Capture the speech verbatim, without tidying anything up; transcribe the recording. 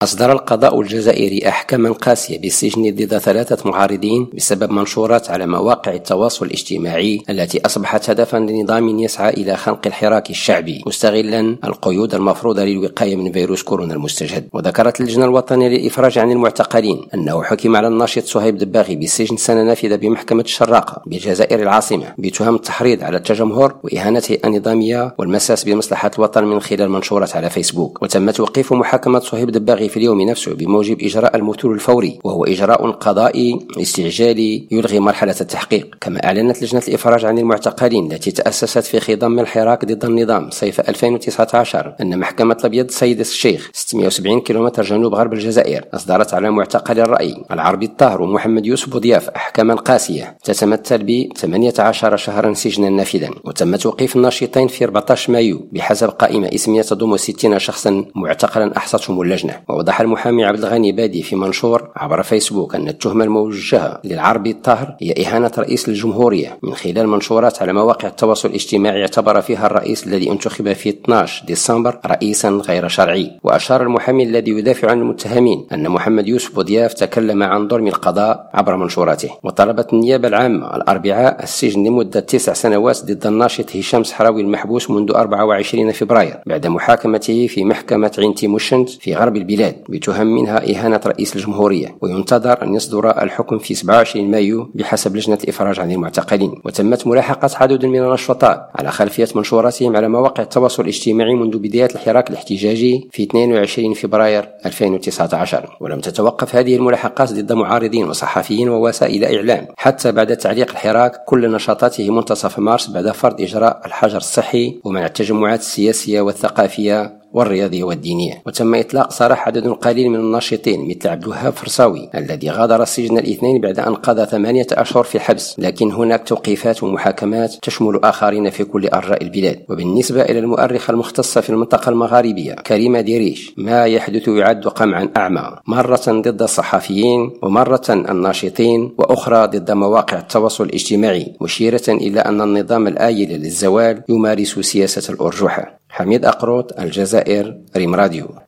أصدر القضاء الجزائري أحكاما قاسية بالسجن ضد ثلاثة معارضين بسبب منشورات على مواقع التواصل الاجتماعي التي أصبحت هدفا لنظام يسعى إلى خنق الحراك الشعبي مستغلا القيود المفروضة للوقاية من فيروس كورونا المستجد. وذكرت اللجنة الوطنية للإفراج عن المعتقلين أنه حكم على الناشط صهيب دباغي بالسجن سنة نافذة بمحكمة الشراقة بالجزائر العاصمة بتهم التحريض على التجمهر وإهانة الهيئة النظامية والمساس بمصلحة الوطن من خلال منشورات على فيسبوك. وتم توقيف محاكمة صهيب دباغي في اليوم نفسه بموجب إجراء المثول الفوري، وهو إجراء قضائي استعجالي يلغي مرحلة التحقيق. كما أعلنت لجنة الإفراج عن المعتقلين التي تأسست في خضم الحراك ضد النظام صيف ألفين وتسعة عشر أن محكمة الأبيض سيد الشيخ ستمائة وسبعين كيلومتر جنوب غرب الجزائر أصدرت على معتقل الرأي العربي الطاهر ومحمد يوسف بوضياف أحكاما قاسية تتمثل ب ثمانية عشر شهرا سجنا نافذا. وتم توقيف الناشطين في أربعة عشر مايو بحسب قائمة اسمية تضم ستين شخصا معتقلا أحصتهم اللجنة. ووضح المحامي عبد الغني بادي في منشور عبر فيسبوك أن التهمة الموجهة للعربي الطاهر هي إهانة رئيس الجمهورية من خلال منشورات على مواقع التواصل الاجتماعي اعتبر فيها الرئيس الذي انتخب في اثني عشر ديسمبر رئيسا غير شرعي. وأشار المحامي الذي يدافع عن المتهمين أن محمد يوسف بوضياف تكلم عن ظلم القضاء عبر منشوراته. وطلبت النيابة العامة الأربعاء السجن لمدة تسع سنوات ضد الناشط هشام صحراوي المحبوس منذ أربعة وعشرين فبراير بعد محاكمته في محكمة عين تيموشنت في غرب البلاد بتهم منها إهانة رئيس الجمهورية. وينتظر أن يصدر الحكم في سبعة وعشرين مايو بحسب لجنة الإفراج عن المعتقلين. وتمت ملاحقة عدد من النشطاء على خلفية منشوراتهم على مواقع التواصل الاجتماعي منذ بداية الحراك الاحتجاجي في اثنين وعشرين فبراير ألفين وتسعة عشر. ولم تتوقف هذه الملاحقات ضد معارضين وصحفيين ووسائل إعلام حتى بعد تعليق الحراك كل نشاطاته منتصف مارس بعد فرض إجراء الحجر الصحي ومنع التجمعات السياسية والثقافية والرياضية والدينية. وتم إطلاق سراح عدد قليل من الناشطين مثل عبد الوهاب فرساوي الذي غادر السجن الاثنين بعد أن قضى ثمانية أشهر في الحبس، لكن هناك توقيفات ومحاكمات تشمل آخرين في كل أرجاء البلاد. وبالنسبة إلى المؤرخة المختصة في المنطقة المغاربية كريمة ديريش، ما يحدث يعد قمعا أعمى، مرة ضد الصحفيين ومرة الناشطين وأخرى ضد مواقع التواصل الاجتماعي، مشيرة إلى أن النظام الآيل للزوال يمارس سياسة الأرجوحة. حميد أقروط، الجزائر، ريم راديو.